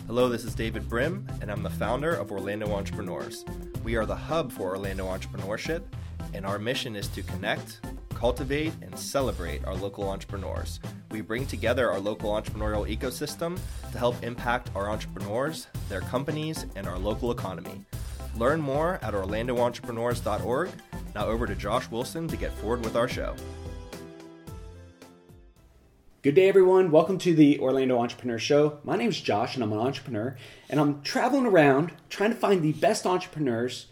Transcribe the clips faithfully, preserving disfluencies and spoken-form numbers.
Hello, this is David Brim, and I'm the founder of Orlando Entrepreneurs. We are the hub for Orlando entrepreneurship, and our mission is to connect, cultivate, and celebrate our local entrepreneurs. We bring together our local entrepreneurial ecosystem to help impact our entrepreneurs, their companies, and our local economy. Learn more at orlando entrepreneurs dot org. Now over to Josh Wilson to get forward with our show. Good day, everyone. Welcome to the Orlando Entrepreneur Show. My name is Josh, and I'm an entrepreneur, and I'm traveling around trying to find the best entrepreneurs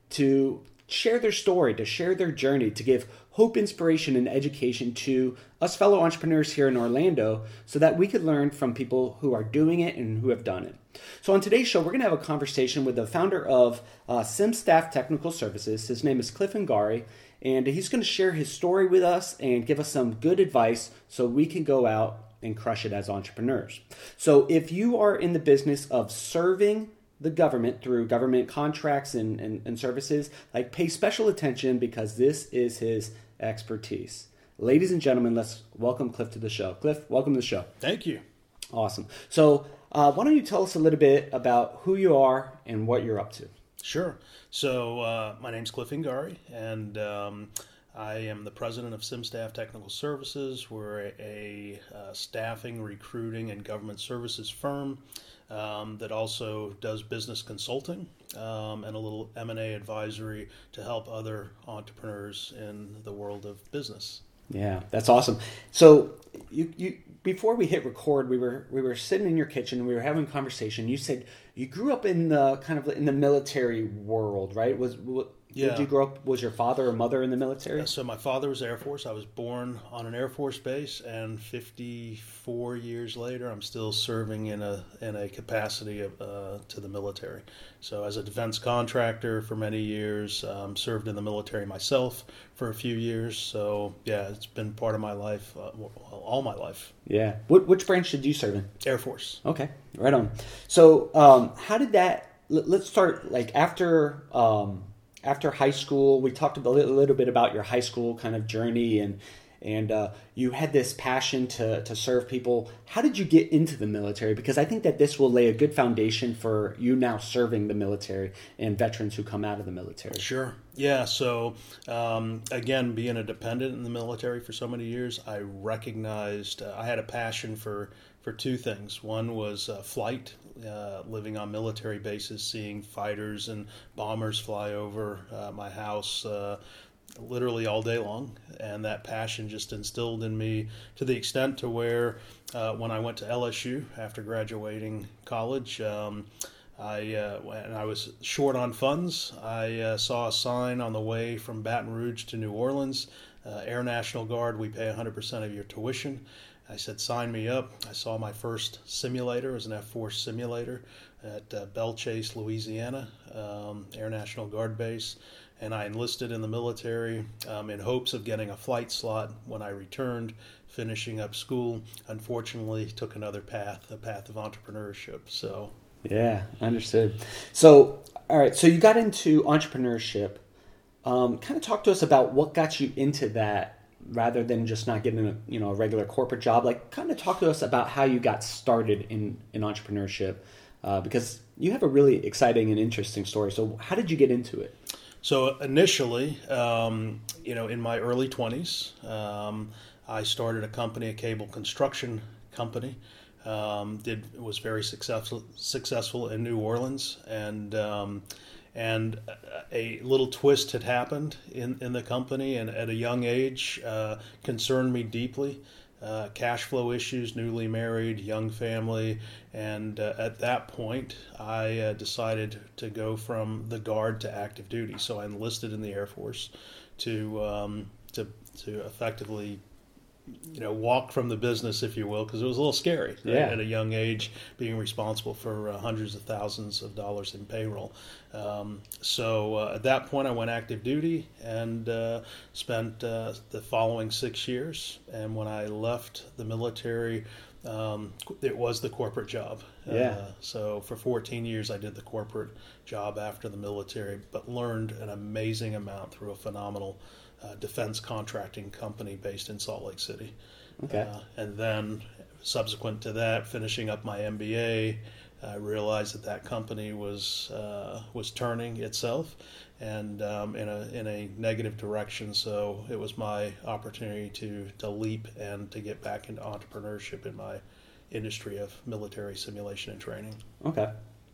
to share their story, to share their journey, to give hope, inspiration, and education to us fellow entrepreneurs here in Orlando so that we could learn from people who are doing it and who have done it. So on today's show, we're going to have a conversation with the founder of uh, SimStaff Technical Services. His name is Cliff Ngari, and he's going to share his story with us and give us some good advice so we can go out and crush it as entrepreneurs. So if you are in the business of serving the government through government contracts and, and, and services, like pay special attention because this is his expertise. Ladies and gentlemen, let's welcome Cliff to the show. Cliff, welcome to the show. Thank you. Awesome. So uh, why don't you tell us a little bit about who you are and what you're up to? Sure. So uh, my name's Cliff Ngari, and um, I am the president of SimStaff Technical Services. We're a, a uh, staffing, recruiting, and government services firm um, that also does business consulting um, and a little M and A advisory to help other entrepreneurs in the world of business. Yeah, that's awesome. So you, you before we hit record, we were we were sitting in your kitchen, we were having a conversation. You said you grew up in the kind of in the military world, right? Was what, yeah. Did you grow up? Was your father or mother in the military? Yeah, so my father was Air Force. I was born on an Air Force base, and fifty-four years later, I'm still serving in a in a capacity of, uh, to the military. So as a defense contractor for many years, um, served in the military myself for a few years. So yeah, it's been part of my life, uh, all my life. Yeah. What which branch did you serve in? Air Force. Okay, right on. So um, how did that? Let's start like after. Um, After high school, we talked a little, a little bit about your high school kind of journey, and and uh, you had this passion to, to serve people. How did you get into the military? Because I think that this will lay a good foundation for you now serving the military and veterans who come out of the military. Sure. Yeah. So um, again, being a dependent in the military for so many years, I recognized uh, I had a passion for for two things. One was uh, flight, uh, living on military bases, seeing fighters and bombers fly over uh, my house uh, literally all day long. And that passion just instilled in me to the extent to where uh, when I went to L S U after graduating college, um, I uh, when I was short on funds, I uh, saw a sign on the way from Baton Rouge to New Orleans, uh, Air National Guard, we pay one hundred percent of your tuition. I said, sign me up. I saw my first simulator. It was an F four simulator at uh, Belle Chasse, Louisiana, um, Air National Guard base. And I enlisted in the military um, in hopes of getting a flight slot when I returned, finishing up school. Unfortunately, took another path, a path of entrepreneurship. So, yeah, understood. So, all right, so you got into entrepreneurship. Um, kind of talk to us about what got you into that, rather than just not getting a you know a regular corporate job. Like, kind of talk to us about how you got started in, in entrepreneurship, uh, because you have a really exciting and interesting story. So how did you get into it? So initially, um, you know, in my early twenties, um, I started a company, a cable construction company. Um, did was very successful successful in New Orleans, and um, And a little twist had happened in, in the company, and at a young age uh, concerned me deeply. Uh, cash flow issues, newly married, young family, and uh, at that point I uh, decided to go from the Guard to active duty. So I enlisted in the Air Force to um, to to effectively, you know, walk from the business, if you will, because it was a little scary right? yeah. at a young age, being responsible for uh, hundreds of thousands of dollars in payroll. Um, so uh, at that point, I went active duty and uh, spent uh, the following six years. And when I left the military, um, it was the corporate job. Yeah. Uh, so for fourteen years, I did the corporate job after the military, but learned an amazing amount through a phenomenal uh, defense contracting company based in Salt Lake City. Okay. Uh, and then subsequent to that, finishing up my M B A, I realized that that company was uh, was turning itself and um, in a in a negative direction. So it was my opportunity to to leap and to get back into entrepreneurship in my industry of military simulation and training. Okay.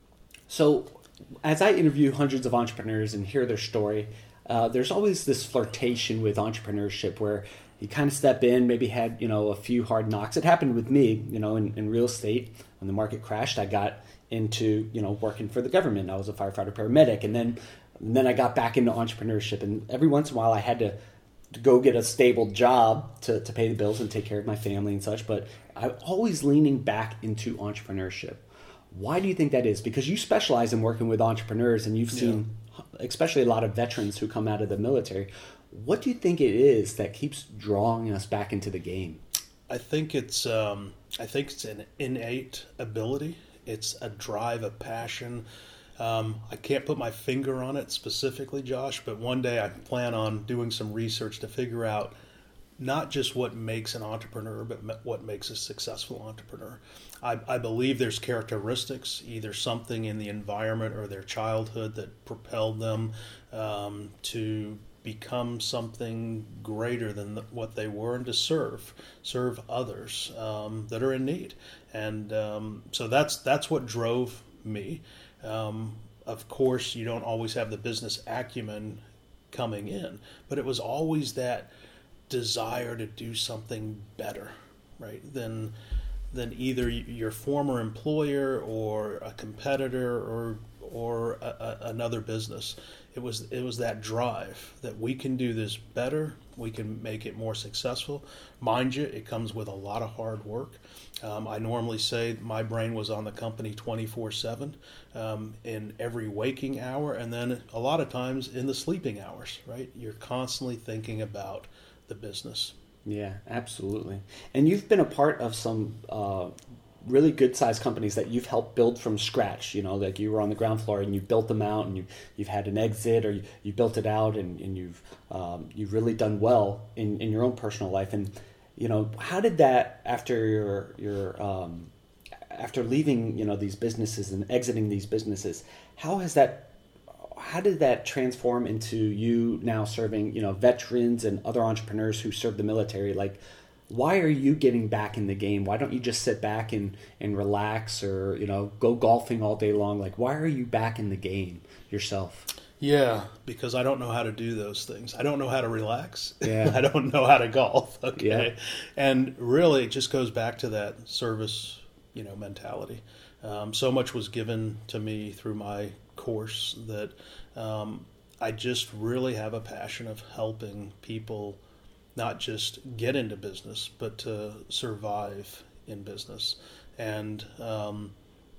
So as I interview hundreds of entrepreneurs and hear their story, uh, there's always this flirtation with entrepreneurship where you kind of step in, maybe had, you know, a few hard knocks. It happened with me, you know, in, in real estate. When the market crashed, I got into, you know, working for the government. I was a firefighter paramedic. And then, and then I got back into entrepreneurship. And every once in a while I had to, to go get a stable job to, to pay the bills and take care of my family and such. But I'm always leaning back into entrepreneurship. Why do you think that is? Because you specialize in working with entrepreneurs and you've seen, yeah. especially a lot of veterans who come out of the military. What do you think it is that keeps drawing us back into the game? I think it's um, I think it's an innate ability. It's a drive, a passion. Um, I can't put my finger on it specifically, Josh, but one day I plan on doing some research to figure out not just what makes an entrepreneur, but what makes a successful entrepreneur. I, I believe there's characteristics, either something in the environment or their childhood that propelled them um, to become something greater than the, what they were, and to serve, serve others um, that are in need. And um, so that's that's what drove me. Um, of course, you don't always have the business acumen coming in, but it was always that desire to do something better, right, than than either your former employer or a competitor or or a, a, another business. It was it was that drive that we can do this better, we can make it more successful. Mind you, it comes with a lot of hard work. Um, I normally say my brain was on the company twenty-four seven um, in every waking hour, and then a lot of times in the sleeping hours, right? You're constantly thinking about the business. Yeah, absolutely. And you've been a part of some uh, really good sized companies that you've helped build from scratch. You know, like you were on the ground floor and you built them out, and you, you've had an exit, or you, you built it out, and, and you've um, you've really done well in, in your own personal life. And you know, how did that, after your your um, after leaving, you know, these businesses and exiting these businesses, how has that how did that transform into you now serving, you know, veterans and other entrepreneurs who serve the military? Like, why are you getting back in the game? Why don't you just sit back and, and relax, or, you know, go golfing all day long? Like, why are you back in the game yourself? Yeah, because I don't know how to do those things. I don't know how to relax. Yeah. I don't know how to golf. Okay. Yeah. And really, it just goes back to that service, you know, mentality. Um, so much was given to me through my course that um, I just really have a passion of helping people not just get into business, but to survive in business. And um,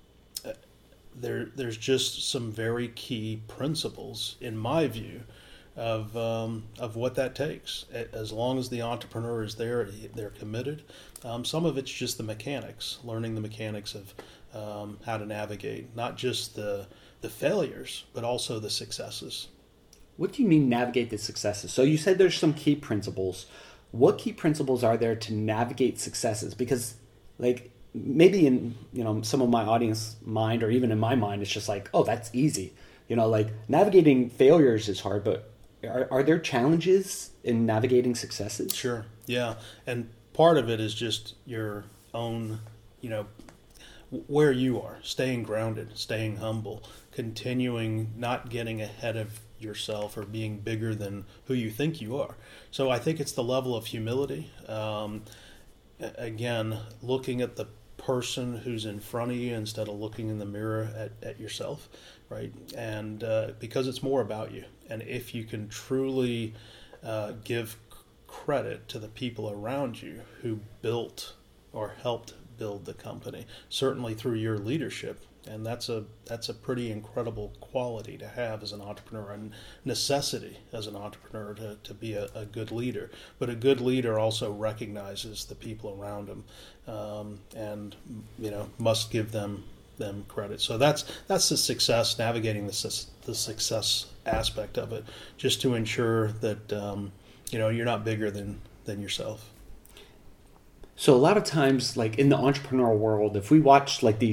there, there's just some very key principles, in my view, of um, of what that takes. As long as the entrepreneur is there, they're committed. Um, some of it's just the mechanics, learning the mechanics of um, how to navigate, not just the the failures, but also the successes. What do you mean navigate the successes? So you said there's some key principles. What key principles are there to navigate successes? Because, like, maybe in, you know, some of my audience mind, or even in my mind, it's just like, oh, that's easy. You know, like, navigating failures is hard, but are, are there challenges in navigating successes? Sure. Yeah. And part of it is just your own, you know, where you are, staying grounded, staying humble, continuing, not getting ahead of yourself or being bigger than who you think you are. So I think it's the level of humility. Um, again, looking at the person who's in front of you instead of looking in the mirror at, at yourself, right? And uh, because it's more about you. And if you can truly uh, give credit to the people around you who built or helped build the company, certainly through your leadership, and that's a that's a pretty incredible quality to have as an entrepreneur, and necessity as an entrepreneur to, to be a, a good leader. But a good leader also recognizes the people around him, um, and you know must give them them credit. So that's that's the success, navigating the the success aspect of it, just to ensure that um, you know you're not bigger than than yourself. So a lot of times, like in the entrepreneurial world, if we watch like these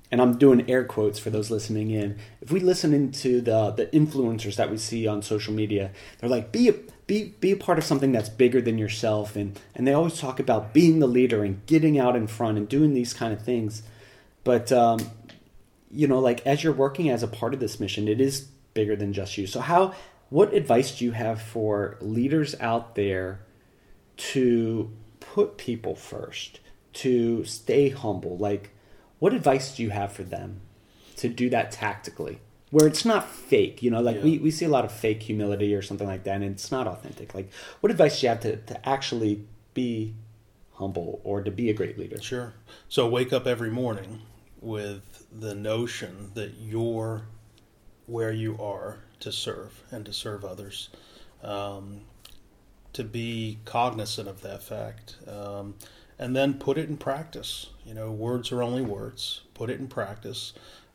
and I'm doing air quotes for those listening in, if we listen into the the influencers that we see on social media, they're like, be a, be be a part of something that's bigger than yourself, and and they always talk about being the leader and getting out in front and doing these kind of things. But um, you know, like as you're working as a part of this mission, it is bigger than just you. So how, what advice do you have for leaders out there to put people first, to stay humble? Like, what advice do you have for them to do that tactically, where it's not fake? You know, like yeah. we, we see a lot of fake humility or something like that, and it's not authentic. Like, what advice do you have to, to actually be humble or to be a great leader? Sure. So wake up every morning with the notion that you're where you are to serve and to serve others. Um, to be cognizant of that fact, um, and then put it in practice. You know, words are only words. Put it in practice,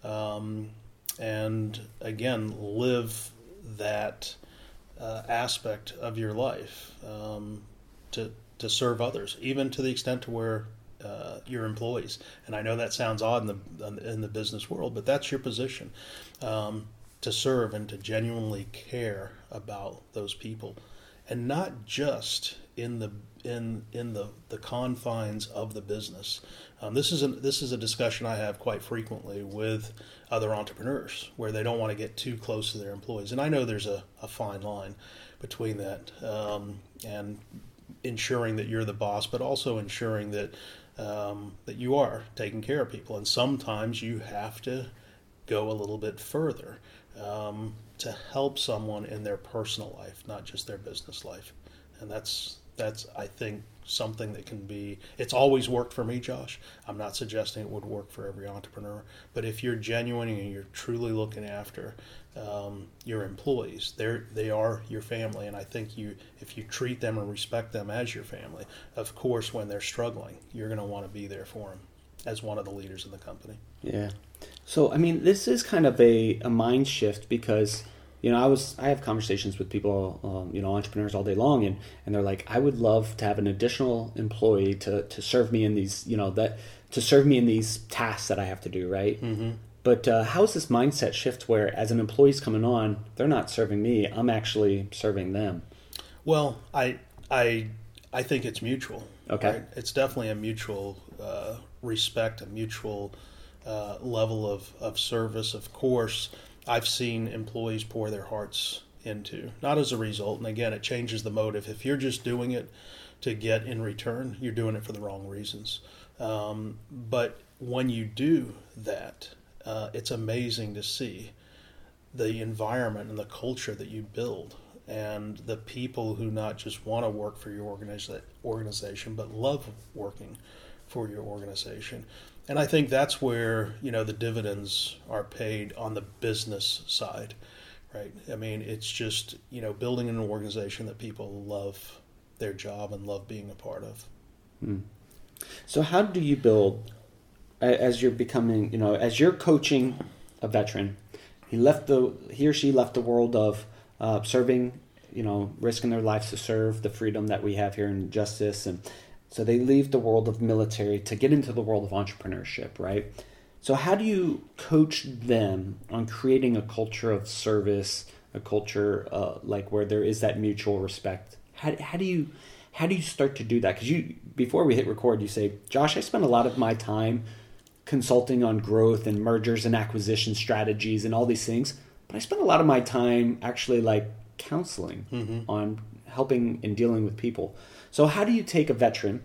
um, and again, live that uh, aspect of your life um, to to serve others, even to the extent to where uh, your employees. And I know that sounds odd in the in the business world, but that's your position, um, to serve and to genuinely care about those people, and not just in the in in the, the confines of the business. Um, this is a this is a discussion I have quite frequently with other entrepreneurs, where they don't want to get too close to their employees. And I know there's a, a fine line between that um, and ensuring that you're the boss, but also ensuring that um, that you are taking care of people. And sometimes you have to go a little bit further um, to help someone in their personal life, not just their business life. And that's that's I think something that can be, it's always worked for me, Josh. I'm not suggesting it would work for every entrepreneur, but if you're genuine and you're truly looking after um, your employees, they're they are your family, and I think you if you treat them and respect them as your family, of course, when they're struggling, you're going to want to be there for them as one of the leaders in the company. Yeah. So I mean, this is kind of a, a mind shift, because you know, I was I have conversations with people, um, you know, entrepreneurs all day long, and, and they're like, I would love to have an additional employee to, to serve me in these, you know, that to serve me in these tasks that I have to do, right? Mm-hmm. But uh, how is this mindset shift where, as an employee's coming on, they're not serving me, I'm actually serving them? Well, I I I think it's mutual. Okay, right? It's definitely a mutual uh, respect, a mutual uh, level of, of service. Of course, I've seen employees pour their hearts into, not as a result, and again, it changes the motive. If you're just doing it to get in return, you're doing it for the wrong reasons. Um, but when you do that, uh, it's amazing to see the environment and the culture that you build, and the people who not just want to work for your organiza- organization, but love working for your organization. And I think that's where, you know, the dividends are paid on the business side, right? I mean, it's just, you know, building an organization that people love their job and love being a part of. Hmm. So how do you build, as you're becoming, you know, as you're coaching a veteran, he left the, he or she left the world of uh, serving, you know, risking their lives to serve the freedom that we have here in justice, and so they leave the world of military to get into the world of entrepreneurship, right? So how do you coach them on creating a culture of service, a culture uh, like where there is that mutual respect? How, how do you how do you start to do that? Because you before we hit record, you say, Josh, I spend a lot of my time consulting on growth and mergers and acquisition strategies and all these things, but I spend a lot of my time actually like counseling mm-hmm. on helping and dealing with people. So how do you take a veteran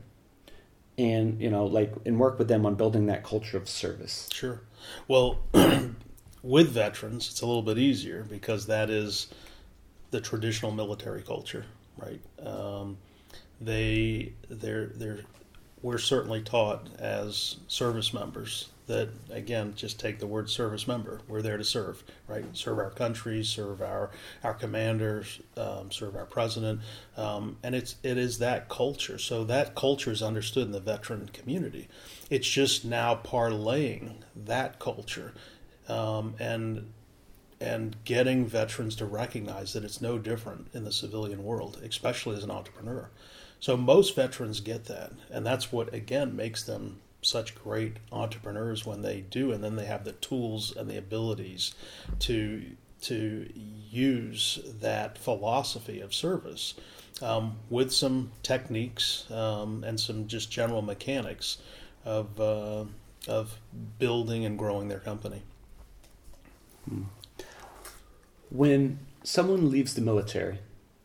and, you know, like, and work with them on building that culture of service? Sure. Well, with veterans, it's a little bit easier because that is the traditional military culture, right? Um, they, they're, they're, we're certainly taught as service members that, again, just take the word service member. We're there to serve, right? Serve our country, serve our our commanders, um, serve our president, um, and it's it is that culture. So that culture is understood in the veteran community. It's just now parlaying that culture, um, and and getting veterans to recognize that it's no different in the civilian world, especially as an entrepreneur. So most veterans get that, and that's what again makes them such great entrepreneurs when they do, and then they have the tools and the abilities to to use that philosophy of service um, with some techniques um, and some just general mechanics of uh, of building and growing their company. When someone leaves the military,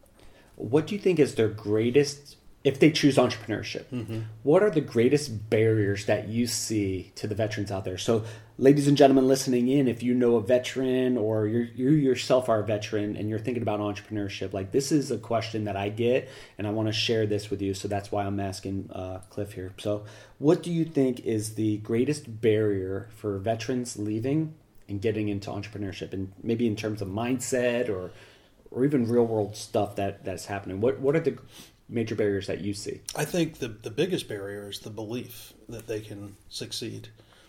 what do you think is their greatest, if they choose entrepreneurship, mm-hmm. what are the greatest barriers that you see to the veterans out there? So, ladies and gentlemen listening in, if you know a veteran or you're, you yourself are a veteran and you're thinking about entrepreneurship, like this is a question that I get and I want to share this with you. So that's why I'm asking uh, Cliff here. So what do you think is the greatest barrier for veterans leaving and getting into entrepreneurship, and maybe in terms of mindset or or even real world stuff that, that's happening? What what are the major barriers that you see? I think the, the biggest barrier is the belief that they can succeed.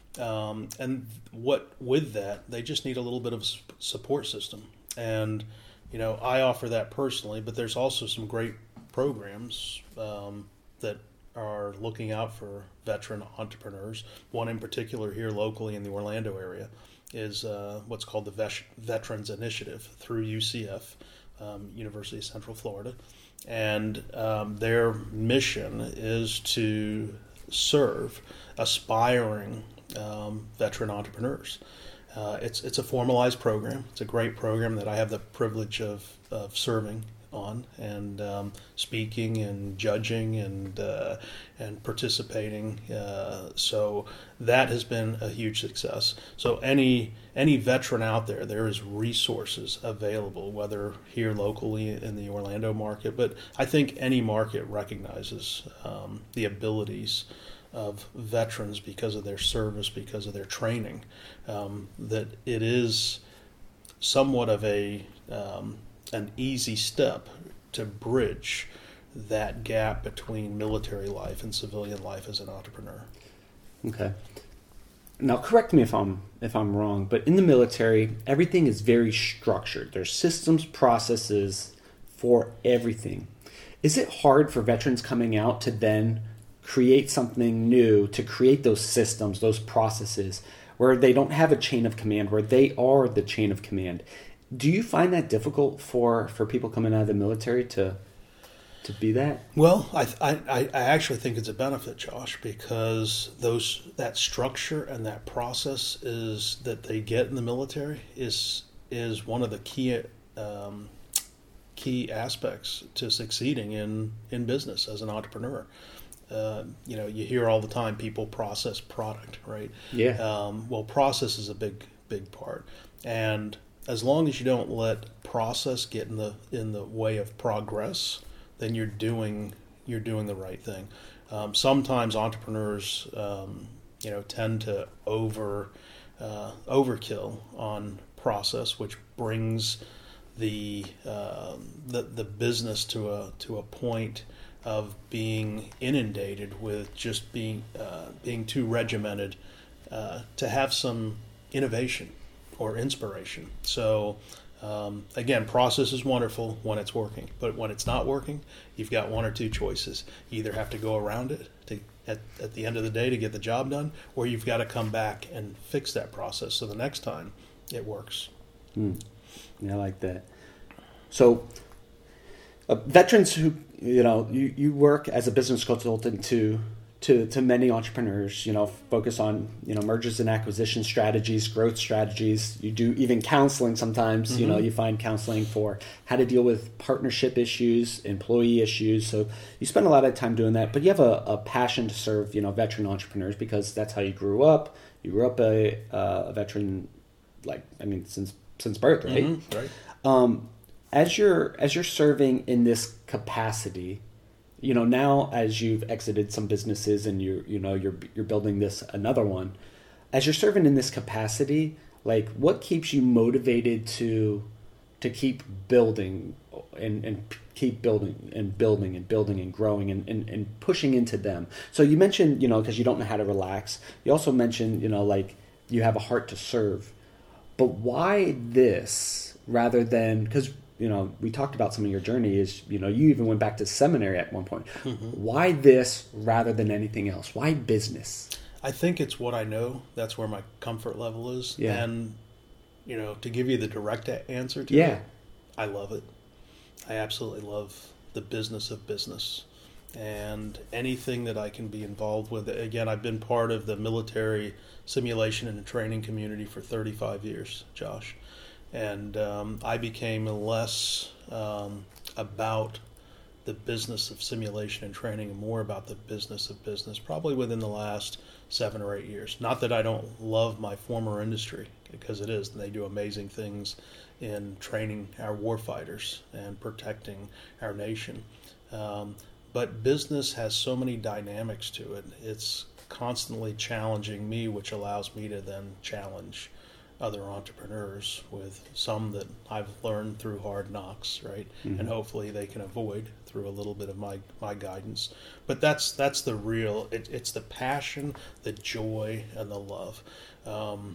Um, and what with that, they just need a little bit of a support system. And, you know, I offer that personally, but there's also some great programs um, that are looking out for veteran entrepreneurs. One in particular here locally in the Orlando area is uh, what's called the Vet- Veterans Initiative through U C F, um, University of Central Florida. And um, their mission is to serve aspiring um, veteran entrepreneurs. Uh, it's it's a formalized program. It's a great program that I have the privilege of, of serving on and um, speaking and judging and uh, and participating. Uh, so that has been a huge success. So any any veteran out there, there is resources available, whether here locally in the Orlando market, but I think any market recognizes um, the abilities of veterans because of their service, because of their training, um, that it is somewhat of a um, an easy step to bridge that gap between military life and civilian life as an entrepreneur. Okay. Now, correct me if I'm if I'm wrong, but in the military, everything is very structured. There's systems, processes for everything. Is it hard for veterans coming out to then create something new, to create those systems, those processes, where they don't have a chain of command, where they are the chain of command? Do you find that difficult for, for people coming out of the military to to be that? Well, I, I I actually think it's a benefit, Josh, because those that structure and that process is that they get in the military is is one of the key um, key aspects to succeeding in, in business as an entrepreneur. Uh, you know, you hear all the time people process product, right? Yeah. Um, well, process is a big big part, and as long as you don't let process get in the in the way of progress, then you're doing you're doing the right thing. Um, sometimes entrepreneurs, um, you know, tend to over uh, overkill on process, which brings the uh, the the business to a to a point of being inundated with just being uh, being too regimented uh, to have some innovation or inspiration. So um, again, process is wonderful when it's working, but when it's not working, you've got one or two choices. You either have to go around it to, at, at the end of the day to get the job done, or you've got to come back and fix that process so the next time it works. Mm. Yeah, I like that. So uh, veterans who, you know, you, you work as a business consultant to to to many entrepreneurs, you know, focus on, you know, mergers and acquisition strategies, growth strategies. You do even counseling sometimes, mm-hmm. you know, you find counseling for how to deal with partnership issues, employee issues. So you spend a lot of time doing that, but you have a, a passion to serve, you know, veteran entrepreneurs because that's how you grew up. You grew up a, uh, a veteran, like, I mean, since since birth, right? Mm-hmm. Right. Um, as you're as you're serving in this capacity, you know, now as you've exited some businesses and you you know you're you're building this another one, as you're serving in this capacity, like what keeps you motivated to to keep building and, and keep building and building and building and growing and, and, and pushing into them? So you mentioned, you know, because you don't know how to relax. You also mentioned, you know, like you have a heart to serve. But why this rather than, because you know, we talked about some of your journey is, you know, you even went back to seminary at one point. Mm-hmm. Why this rather than anything else? Why business? I think it's what I know. That's where my comfort level is. Yeah. And, you know, to give you the direct answer to Yeah. it, I love it. I absolutely love the business of business. And anything that I can be involved with. Again, I've been part of the military simulation and training community for thirty-five years, Josh. And um, I became less um, about the business of simulation and training and more about the business of business probably within the last seven or eight years. Not that I don't love my former industry, because it is. They do amazing things in training our warfighters and protecting our nation. Um, but business has so many dynamics to it. It's constantly challenging me, which allows me to then challenge other entrepreneurs with some that I've learned through hard knocks, right? Mm-hmm. And hopefully they can avoid through a little bit of my, my guidance. But that's that's the real, it, it's the passion, the joy, and the love. Um,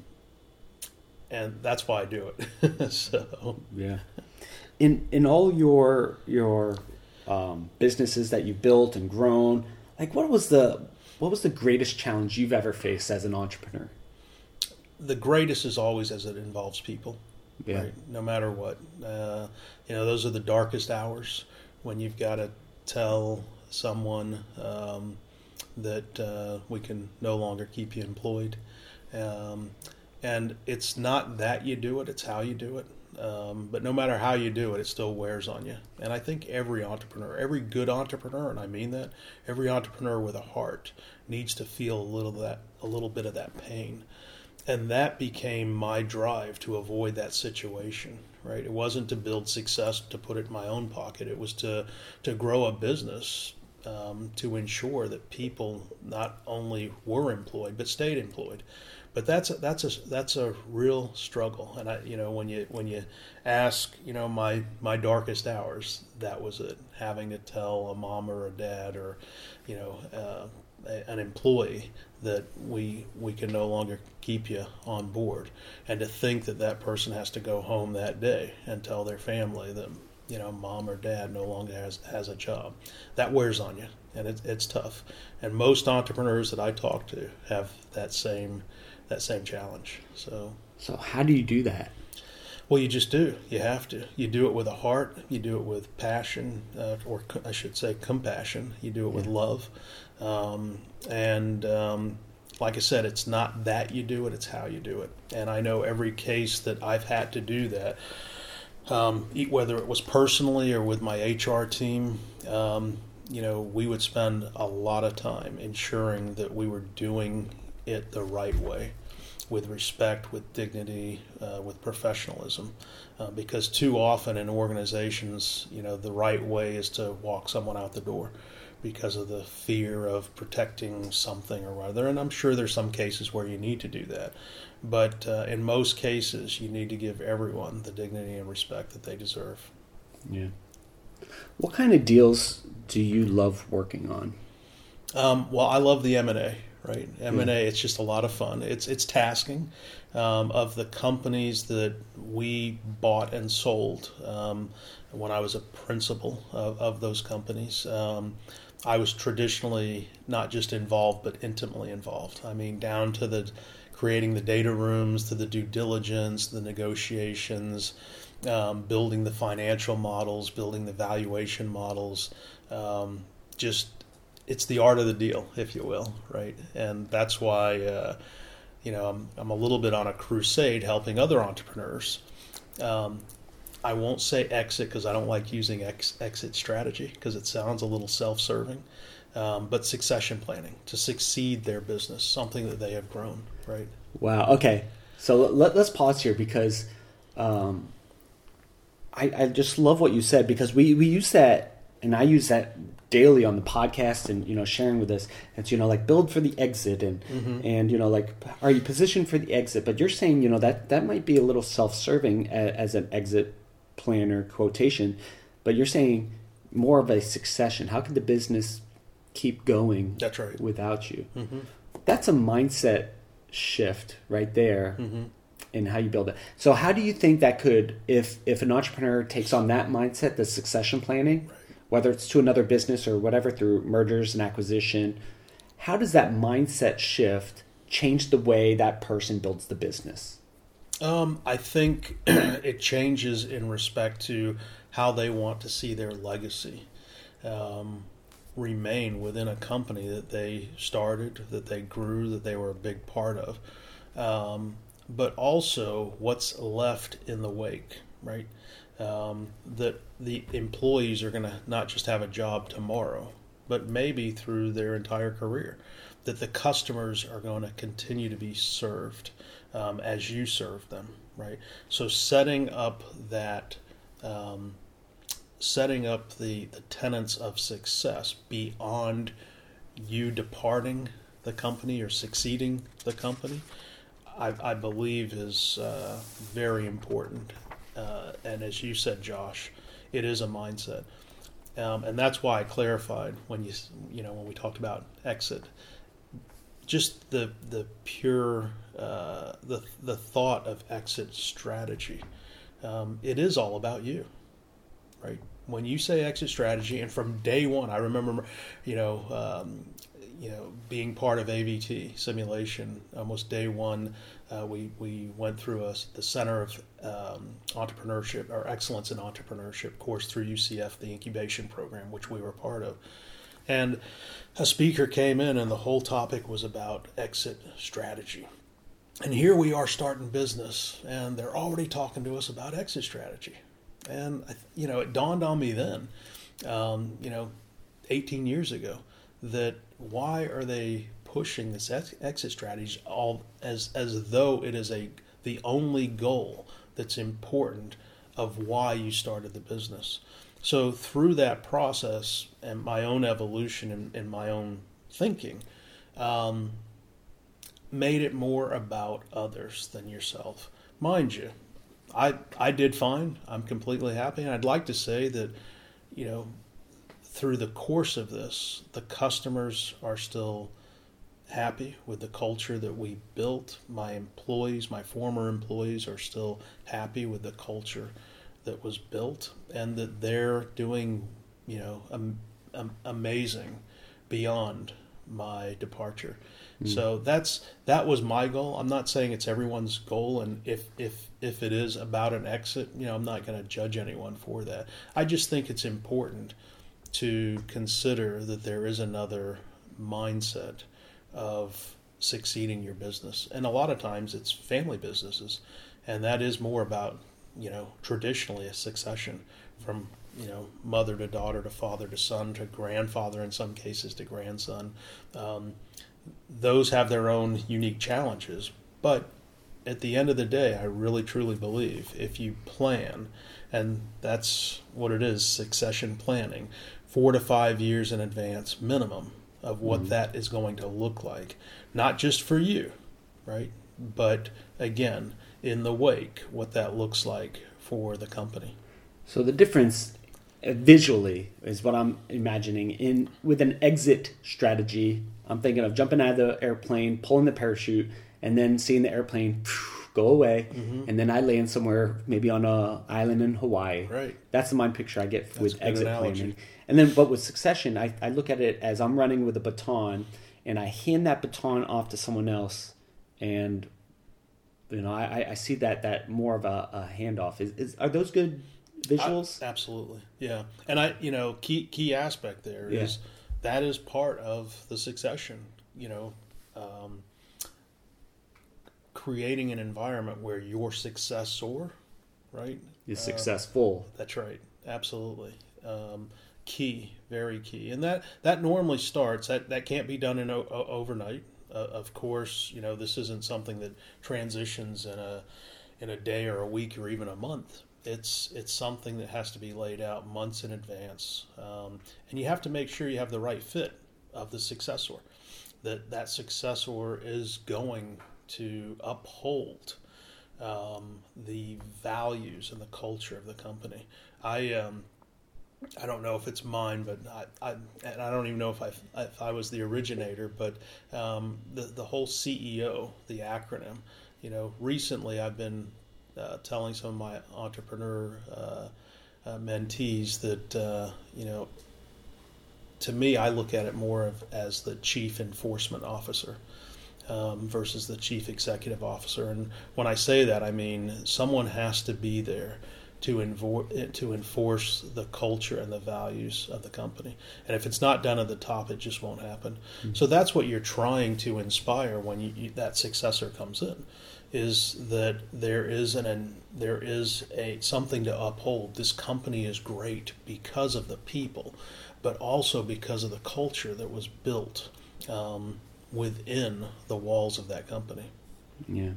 and that's why I do it. So yeah. In in all your your um, businesses that you've built and grown, like what was the what was the greatest challenge you've ever faced as an entrepreneur? The greatest is always as it involves people, yeah. right? No matter what. Uh, you know, those are the darkest hours when you've got to tell someone um, that uh, we can no longer keep you employed. Um, and it's not that you do it, it's how you do it. Um, but no matter how you do it, it still wears on you. And I think every entrepreneur, every good entrepreneur, and I mean that, every entrepreneur with a heart needs to feel a little that, a little bit of that pain. And that became my drive to avoid that situation, right? It wasn't to build success to put it in my own pocket. It was to, to grow a business um, to ensure that people not only were employed but stayed employed. But that's a, that's a that's a real struggle. And I, you know, when you when you ask, you know, my my darkest hours, that was it. Having to tell a mom or a dad or, you know, uh, a, an employee that we we can no longer keep you on board, and to think that that person has to go home that day and tell their family that, you know, mom or dad no longer has has a job. That wears on you, and it, it's tough. And most entrepreneurs that I talk to have that same that same challenge. So, so how do you do that? Well, you just do. You have to. You do it with a heart. You do it with passion, uh, or I should say compassion. You do it with yeah. love. Um, and um, like I said, it's not that you do it, it's how you do it. And I know every case that I've had to do that, um, whether it was personally or with my H R team, um, you know, we would spend a lot of time ensuring that we were doing it the right way, with respect, with dignity, uh, with professionalism. Uh, because too often in organizations, you know, the right way is to walk someone out the door because of the fear of protecting something or other. And I'm sure there's some cases where you need to do that. But uh, in most cases, you need to give everyone the dignity and respect that they deserve. Yeah. What kind of deals do you love working on? Um, well, I love the M and A. Right, M and A. Yeah. It's just a lot of fun. It's it's tasking. Um, of the companies that we bought and sold um, when I was a principal of, of those companies, um, I was traditionally not just involved but intimately involved. I mean, down to the creating the data rooms, to the due diligence, the negotiations, um, building the financial models, building the valuation models, um, just. It's the art of the deal, if you will, right? And that's why, uh, you know, I'm, I'm a little bit on a crusade helping other entrepreneurs. Um, I won't say exit because I don't like using ex- exit strategy because it sounds a little self-serving, um, but succession planning to succeed their business, something that they have grown, right? Wow. Okay. So let, let's pause here because um, I, I just love what you said, because we, we use that, and I use that daily on the podcast and, you know, sharing with us. It's, you know, like build for the exit and, mm-hmm. and, you know, like, are you positioned for the exit? But you're saying, you know, that, that might be a little self-serving as, as an exit plan or quotation, but you're saying more of a succession. How can the business keep going That's right. without you? Mm-hmm. That's a mindset shift right there mm-hmm. in how you build it. So how do you think that could, if, if an entrepreneur takes on that mindset, the succession planning, right. whether it's to another business or whatever, through mergers and acquisition, how does that mindset shift change the way that person builds the business? Um, I think it changes in respect to how they want to see their legacy um, remain within a company that they started, that they grew, that they were a big part of. Um, but also what's left in the wake, right? Um, that the employees are going to not just have a job tomorrow, but maybe through their entire career, that the customers are going to continue to be served um, as you serve them, right? So setting up that, um, setting up the, the tenets of success beyond you departing the company or succeeding the company, I, I believe is uh, very important. Uh, and as you said, Josh, it is a mindset. Um, and that's why I clarified when you, you know, when we talked about exit, just the the pure uh, the the thought of exit strategy. Um, it is all about you, right? When you say exit strategy, and from day one, I remember, you know, um, you know, being part of A V T simulation. Almost day one, uh, we we went through a, the Center of um, Entrepreneurship or Excellence in Entrepreneurship course through U C F, the incubation program, which we were part of. And a speaker came in, and the whole topic was about exit strategy. And here we are starting business, and they're already talking to us about exit strategy. And you know, it dawned on me then, um, you know, eighteen years ago, that why are they pushing this ex- exit strategy all as as though it is a the only goal that's important of why you started the business. So through that process and my own evolution and, and my own thinking, um, made it more about others than yourself. Mind you, I I did fine. I'm completely happy, and I'd like to say that, you know, through the course of this, the customers are still happy with the culture that we built. My employees, my former employees, are still happy with the culture that was built, and that they're doing, you know, um, um, amazing beyond my departure. Mm. So that's that was my goal. I'm not saying it's everyone's goal, and if if if it is about an exit, you know, I'm not going to judge anyone for that. I just think it's important to consider that there is another mindset of succeeding your business, and a lot of times it's family businesses, and that is more about, you know, traditionally a succession from, you know, mother to daughter to father to son to grandfather, in some cases to grandson. Um, those have their own unique challenges, but at the end of the day, I really truly believe if you plan, and that's what it is, succession planning, four to five years in advance minimum of what mm-hmm. that is going to look like, not just for you, right? But again, in the wake, what that looks like for the company. So the difference uh, visually is what I'm imagining. In with an exit strategy, I'm thinking of jumping out of the airplane, pulling the parachute, and then seeing the airplane go away, mm-hmm. and then I land somewhere, maybe on a island in Hawaii. Right. That's the mind picture I get That's with exit analogy. planning. And then, but with succession, I, I look at it as I'm running with a baton, and I hand that baton off to someone else, and you know, I, I see that that more of a, a handoff. Is, is are those good visuals? I, absolutely, yeah. And I, you know, key key aspect there yeah. is that is part of the succession. You know, um, creating an environment where your successor, right, is successful. Uh, that's right, absolutely. Um, key, very key, and that that normally starts. That that can't be done in o- overnight. Uh, of course, you know, this isn't something that transitions in a in a day or a week or even a month. It's it's something that has to be laid out months in advance, um, and you have to make sure you have the right fit of the successor. That that successor is going to uphold um, the values and the culture of the company. I um, I don't know if it's mine, but I, I and I don't even know if I if I was the originator, but um, the the whole C E O, the acronym. You know, recently I've been uh, telling some of my entrepreneur uh, uh, mentees that uh, you know, to me, I look at it more of, as the chief enforcement officer um, versus the chief executive officer. And when I say that, I mean someone has to be there to envo- to enforce the culture and the values of the company. And if it's not done at the top, it just won't happen. Mm-hmm. So that's what you're trying to inspire when you, you, that successor comes in, is that there is an, an there is a something to uphold. This company is great because of the people, but also because of the culture that was built um, within the walls of that company. Yeah.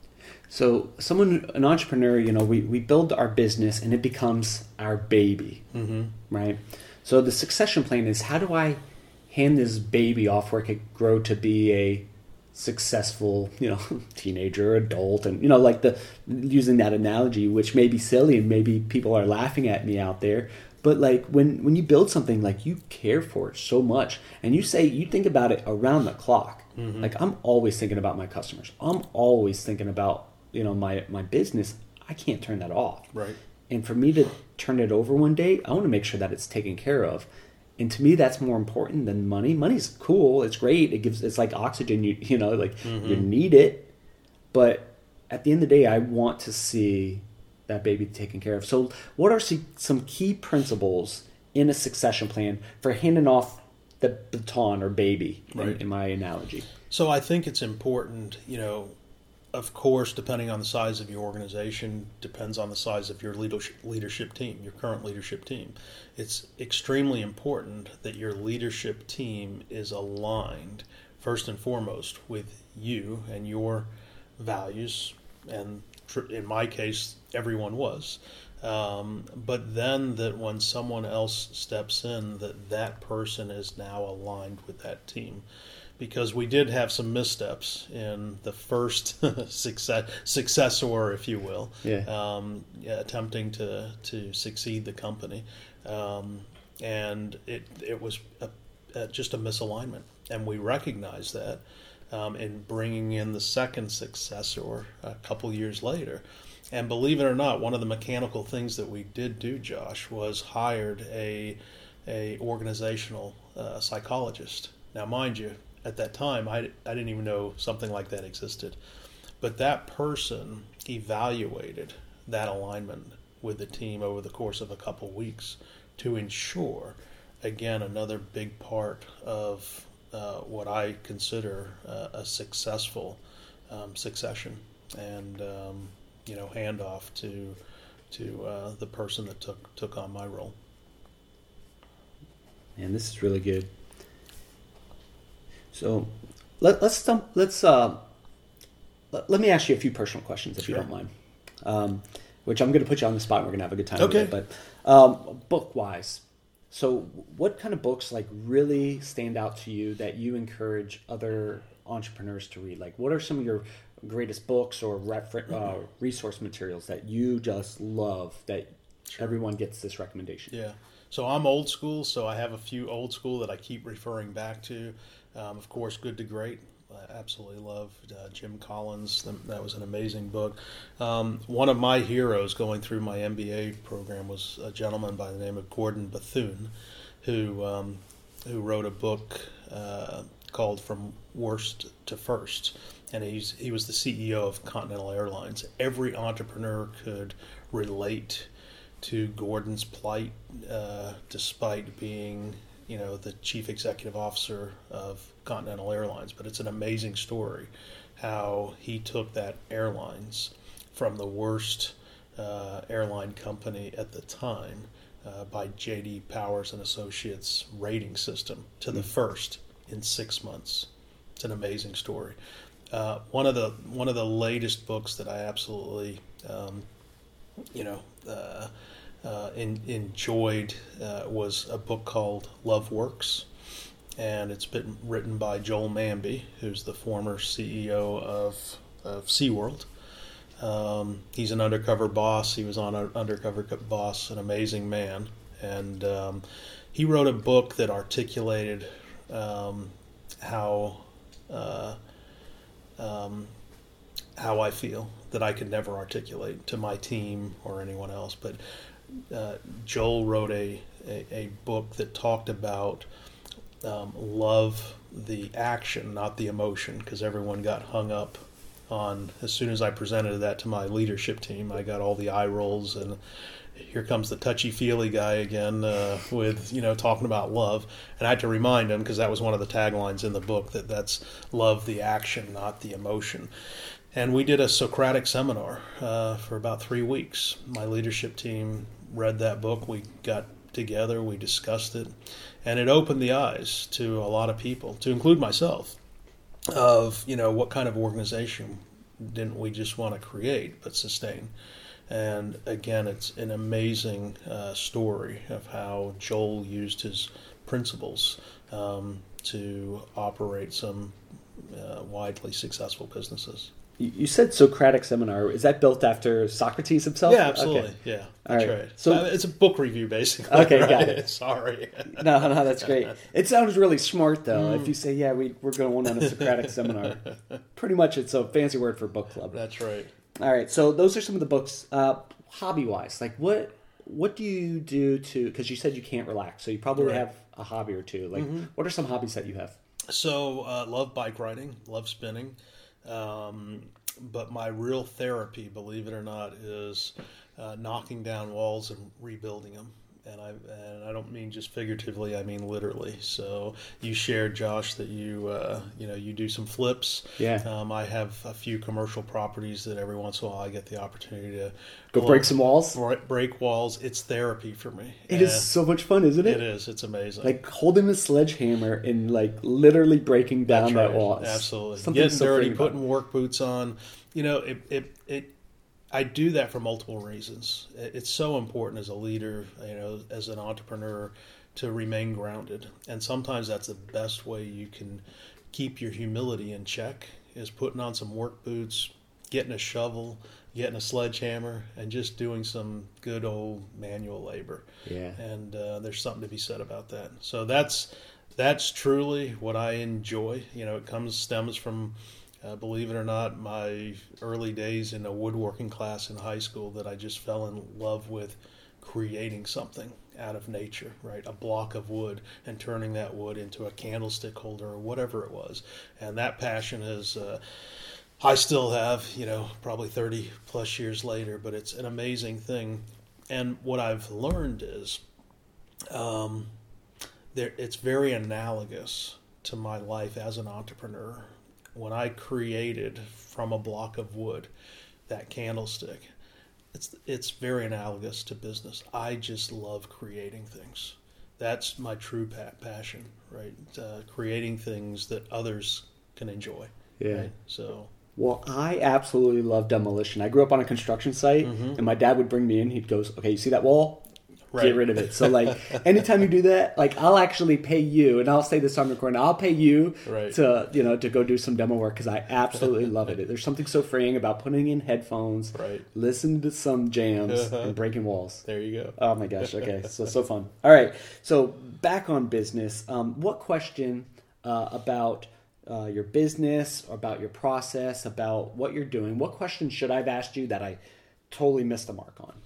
So someone, an entrepreneur, you know, we, we build our business and it becomes our baby, mm-hmm. right? So the succession plan is, how do I hand this baby off where it could grow to be a successful, you know, teenager, adult, and, you know, like the, using that analogy, which may be silly and maybe people are laughing at me out there, but like when, when you build something, like you care for it so much and you say, you think about it around the clock. Mm-hmm. Like I'm always thinking about my customers. I'm always thinking about, you know, my, my business. I can't turn that off. Right. And for me to turn it over one day, I want to make sure that it's taken care of. And to me, that's more important than money. Money's cool. It's great. It gives, it's like oxygen, you, you know, like mm-hmm. you need it. But at the end of the day, I want to see that baby taken care of. So what are some key principles in a succession plan for handing off the baton or baby, right. in, in my analogy? So I think it's important, you know, of course, depending on the size of your organization, depends on the size of your leadership leadership team, your current leadership team. It's extremely important that your leadership team is aligned, first and foremost, with you and your values. And in my case, everyone was. Um, but then that when someone else steps in, that that person is now aligned with that team. Because we did have some missteps in the first success, successor, if you will, yeah. Um, yeah, attempting to, to succeed the company. Um, and it it was a, a, just a misalignment. And we recognized that um, in bringing in the second successor a couple years later. And believe it or not, one of the mechanical things that we did do, Josh, was hired a a organizational uh, psychologist. Now, mind you, at that time, I, I didn't even know something like that existed. But that person evaluated that alignment with the team over the course of a couple weeks to ensure, again, another big part of uh, what I consider uh, a successful um, succession. And um, you know, handoff to to uh, the person that took took on my role. And this is really good. So let, let's stump, let's uh, let, let me ask you a few personal questions if Sure. you don't mind. Um, which I'm going to put you on the spot. And we're going to have a good time. Okay. With it, but um, book wise, so what kind of books like really stand out to you that you encourage other entrepreneurs to read? Like, what are some of your greatest books or refer- uh, resource materials that you just love that sure. everyone gets this recommendation? Yeah. So I'm old school, so I have a few old school that I keep referring back to. Um, of course, Good to Great. I absolutely loved uh, Jim Collins. That was an amazing book. Um, one of my heroes going through my M B A program was a gentleman by the name of Gordon Bethune, who um, who wrote a book uh, called From Worst to First. And he's he was the C E O of Continental Airlines. Every entrepreneur could relate to Gordon's plight, uh, despite being, you know, the chief executive officer of Continental Airlines. But it's an amazing story how he took that airlines from the worst uh, airline company at the time uh, by J D Powers and Associates rating system to the first in six months. It's an amazing story. Uh, one of the one of the latest books that I absolutely, um, you know, uh, uh, in, enjoyed uh, was a book called Love Works, and it's been written by Joel Manby, who's the former C E O of of SeaWorld. Um, he's an undercover boss. He was on an Undercover Boss, an amazing man, and um, he wrote a book that articulated um, how. Uh, Um, how I feel that I could never articulate to my team or anyone else. But uh, Joel wrote a, a, a book that talked about um, love the action, not the emotion, because everyone got hung up on, as soon as I presented that to my leadership team, I got all the eye rolls, and here comes the touchy-feely guy again uh, with, you know, talking about love. And I had to remind him, because that was one of the taglines in the book, that that's love the action, not the emotion. And we did a Socratic seminar uh, for about three weeks. My leadership team read that book. We got together, we discussed it, and it opened the eyes to a lot of people, to include myself, of, you know, what kind of organization didn't we just want to create but sustain. And again, it's an amazing uh, story of how Joel used his principles um, to operate some uh, widely successful businesses. You said Socratic seminar. Is that built after Socrates himself? Yeah, absolutely. Okay. Yeah, that's right. right. So uh, it's a book review, basically. Okay, right? got it. Sorry. No, no, that's great. It sounds really smart, though. Mm. If you say, yeah, we, we're going on a Socratic seminar. Pretty much it's a fancy word for book club. That's right. All right, so those are some of the books. Uh, hobby-wise, like what what do you do to, because you said you can't relax, so you probably right. have a hobby or two. Like, mm-hmm. what are some hobbies that you have? So, uh, love bike riding, love spinning. Um, but my real therapy, believe it or not, is uh, knocking down walls and rebuilding them. And I and I don't mean just figuratively, I mean literally. So you shared, Josh, that you uh, you know you do some flips. Yeah. Um, I have a few commercial properties that every once in a while I get the opportunity to go break some walls. Break walls. It's therapy for me. It and is so much fun, isn't it? It is. It's amazing. Like holding a sledgehammer and like literally breaking down That's that right. wall. Absolutely. Something Getting so dirty, putting work boots on. You know, it it it. I do that for multiple reasons. It's so important as a leader, you know, as an entrepreneur, to remain grounded. And sometimes that's the best way you can keep your humility in check, is putting on some work boots, getting a shovel, getting a sledgehammer, and just doing some good old manual labor. Yeah. And uh, there's something to be said about that. So that's that's truly what I enjoy. You know, it comes stems from Uh, believe it or not, my early days in a woodworking class in high school, that I just fell in love with creating something out of nature, right? A block of wood and turning that wood into a candlestick holder or whatever it was. And that passion is, uh, I still have, you know, probably thirty plus years later, but it's an amazing thing. And what I've learned is um, there, it's very analogous to my life as an entrepreneur. When I created from a block of wood that candlestick, it's it's very analogous to business. I just love creating things. That's my true pa- passion, right? Uh, creating things that others can enjoy. Yeah. Right? So. Well, I absolutely love demolition. I grew up on a construction site, mm-hmm. and my dad would bring me in. He'd go, "Okay, you see that wall? Right. Get rid of it." So, like, anytime you do that, like, I'll actually pay you, and I'll say this on recording. I'll pay you right. to, you know, to go do some demo work, because I absolutely love it. There's something so freeing about putting in headphones, right. listening to some jams, uh-huh. and breaking walls. There you go. Oh my gosh! Okay, so so fun. All right, so back on business. Um, what question uh, about uh, your business, or about your process, about what you're doing? What question should I have asked you that I totally missed the mark on?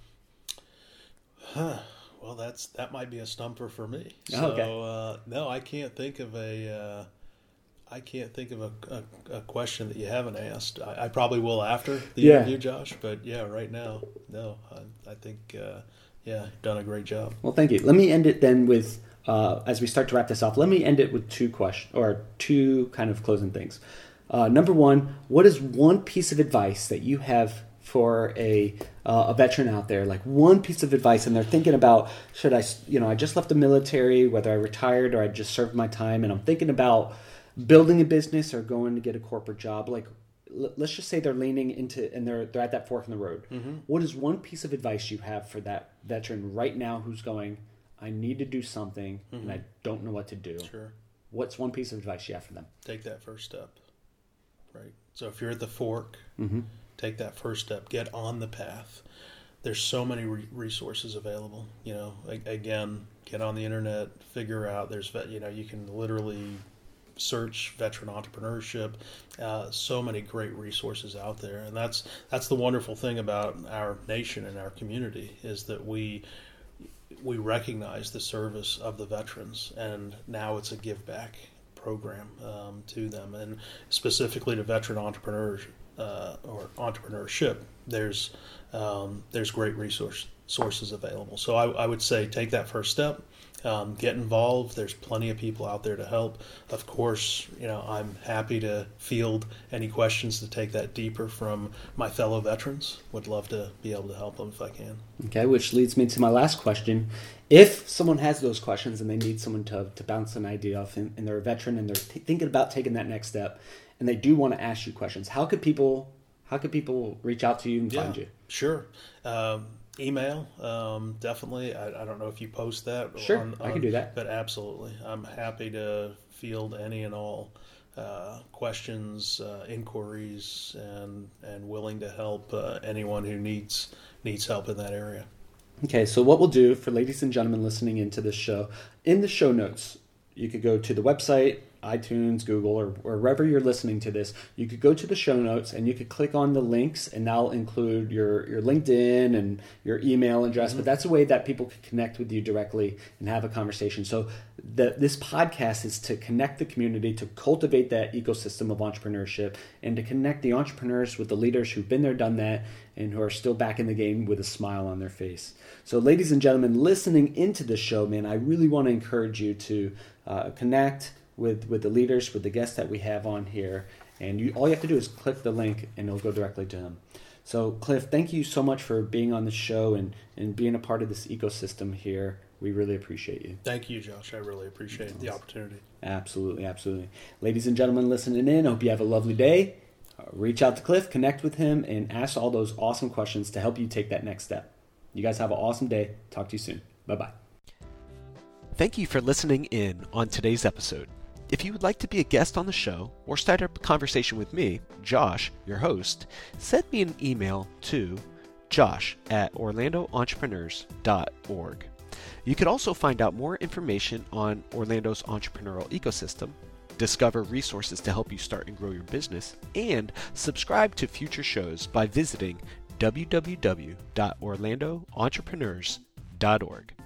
Huh. Well, that's that might be a stumper for me. So, oh, okay. uh, no, I can't think of a. Uh, I can't think of a, a, a question that you haven't asked. I, I probably will after the yeah. interview, Josh. But yeah, right now, no. I, I think, uh, yeah, you've done a great job. Well, thank you. Let me end it then with, uh, as we start to wrap this off. Let me end it with two questions, or two kind of closing things. Uh, number one, what is one piece of advice that you have for a uh, a veteran out there, like one piece of advice, and they're thinking about, should I, you know, I just left the military, whether I retired or I just served my time, and I'm thinking about building a business or going to get a corporate job. Like, l- let's just say they're leaning into, and they're they're at that fork in the road. Mm-hmm. What is one piece of advice you have for that veteran right now who's going, I need to do something, mm-hmm. and I don't know what to do? Sure. What's one piece of advice you have for them? Take that first step, right? So if you're at the fork, mm-hmm. take that first step. Get on the path. There's so many re- resources available. You know, a- again, get on the internet, figure out. There's, you know, you can literally search veteran entrepreneurship. Uh, so many great resources out there, and that's that's the wonderful thing about our nation and our community, is that we we recognize the service of the veterans, and now it's a give back program um, to them, and specifically to veteran entrepreneurs uh, or entrepreneurship. There's um, there's great resource sources available. So I, I would say take that first step. Um, get involved. There's plenty of people out there to help. Of course, you know, I'm happy to field any questions to take that deeper from my fellow veterans. Would love to be able to help them if I can. Okay, which leads me to my last question. If someone has those questions and they need someone to, to bounce an idea off, and, and they're a veteran and they're t- thinking about taking that next step, and they do want to ask you questions, how could people how could people reach out to you and yeah, find you? Sure. Um, Email, um, definitely. I, I don't know if you post that. Sure, on, I can on, do that. But absolutely. I'm happy to field any and all uh, questions, uh, inquiries, and and willing to help uh, anyone who needs needs help in that area. Okay, so what we'll do for ladies and gentlemen listening into this show, in the show notes, you could go to the website, iTunes, Google, or, or wherever you're listening to this. You could go to the show notes and you could click on the links, and that'll include your, your LinkedIn and your email address. Mm-hmm. But that's a way that people can connect with you directly and have a conversation. So the, this podcast is to connect the community, to cultivate that ecosystem of entrepreneurship, and to connect the entrepreneurs with the leaders who've been there, done that, and who are still back in the game with a smile on their face. So ladies and gentlemen, listening into this show, man, I really want to encourage you to uh, connect with with the leaders, with the guests that we have on here, and you all you have to do is click the link and it'll go directly to them. So Cliff, thank you so much for being on the show and and being a part of this ecosystem here. We really appreciate you. Thank you, Josh. I really appreciate awesome. the opportunity. Absolutely, absolutely. Ladies and gentlemen listening in, I hope you have a lovely day. Uh, reach out to Cliff, connect with him, and ask all those awesome questions to help you take that next step. You guys have an awesome day. Talk to you soon. Bye-bye. Thank you for listening in on today's episode. If you would like to be a guest on the show or start a conversation with me, Josh, your host, send me an email to josh at orlando entrepreneurs dot org. You could also find out more information on Orlando's entrepreneurial ecosystem, discover resources to help you start and grow your business, and subscribe to future shows by visiting w w w dot orlando entrepreneurs dot org.